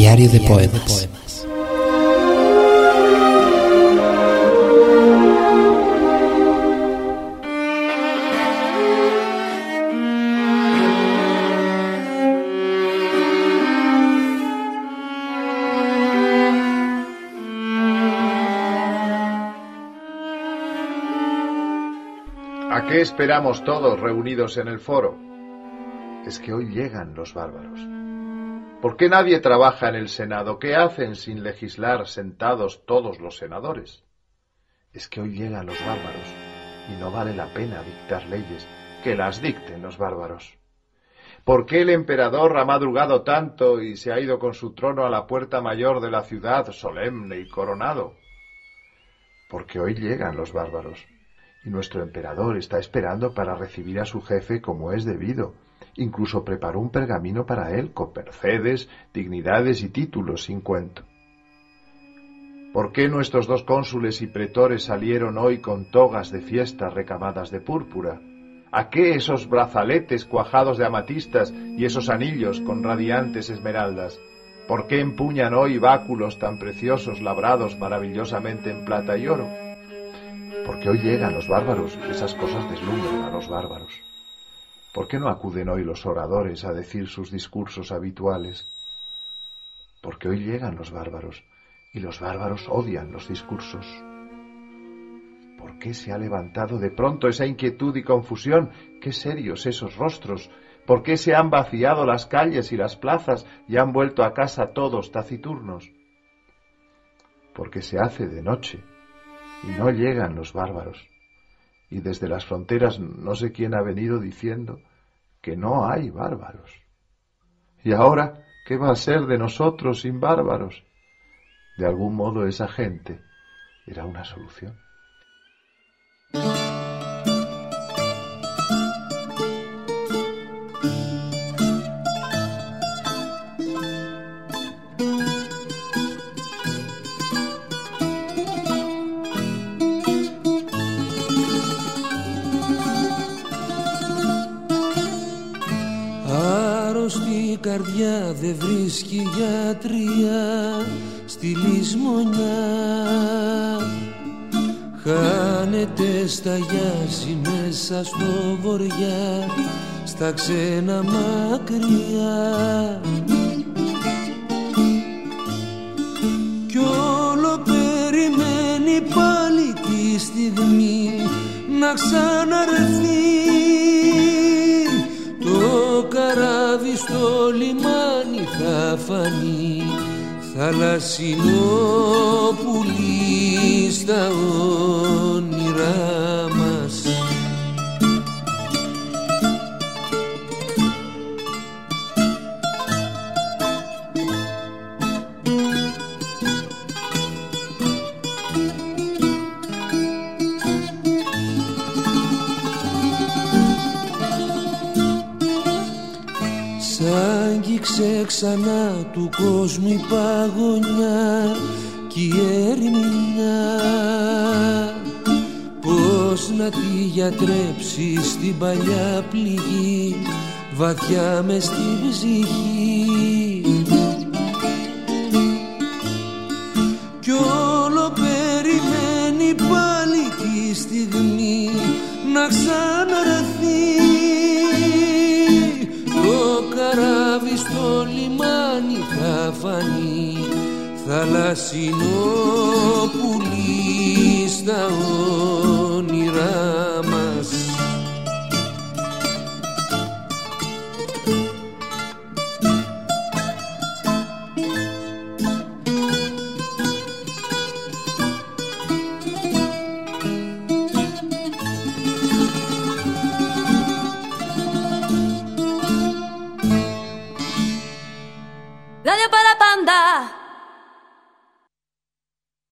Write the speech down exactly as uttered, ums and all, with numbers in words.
Diario de poemas. ¿A qué esperamos todos reunidos en el foro? Es que hoy llegan los bárbaros. ¿Por qué nadie trabaja en el Senado? ¿Qué hacen sin legislar sentados todos los senadores? Es que hoy llegan los bárbaros y no vale la pena dictar leyes, que las dicten los bárbaros. ¿Por qué el emperador ha madrugado tanto y se ha ido con su trono a la puerta mayor de la ciudad, solemne y coronado? Porque hoy llegan los bárbaros. Y nuestro emperador está esperando para recibir a su jefe como es debido. Incluso preparó un pergamino para él con mercedes, dignidades y títulos sin cuento. ¿Por qué nuestros dos cónsules y pretores salieron hoy con togas de fiesta recamadas de púrpura? ¿A qué esos brazaletes cuajados de amatistas y esos anillos con radiantes esmeraldas? ¿Por qué empuñan hoy báculos tan preciosos labrados maravillosamente en plata y oro? Porque hoy llegan los bárbaros y esas cosas deslumbran a los bárbaros. ¿Por qué no acuden hoy los oradores a decir sus discursos habituales? Porque hoy llegan los bárbaros y los bárbaros odian los discursos. ¿Por qué se ha levantado de pronto esa inquietud y confusión? ¿Qué serios esos rostros? ¿Por qué se han vaciado las calles y las plazas y han vuelto a casa todos taciturnos? Porque se hace de noche y no llegan los bárbaros. Y desde las fronteras no sé quién ha venido diciendo que no hay bárbaros. Y ahora, ¿qué va a ser de nosotros sin bárbaros? De algún modo esa gente era una solución. Άρρωστη καρδιά δεν βρίσκει γιατρία στη λησμονιά. Χάνεται, σταγιάζει μέσα στο βοριά, στα ξένα μακριά. Κι όλο περιμένει πάλι τη στιγμή να ξαναρθεί. Το καράβι στο λιμάνι θα φανεί, θαλασσινό πουλί στα όνειρά μας. Σ' άγγιξε ξανά του κόσμου η παγωνιά κι η ερμηνιά. Πώς να τη γιατρέψει στην παλιά πληγή, βαθιά μες στην ψυχή. Κι όλο περιμένει πάλι τη στιγμή να ξαναρθεί. Το καράβι στο λιμάνι θα φανεί, θαλασσινό πουλί στα όνειρα.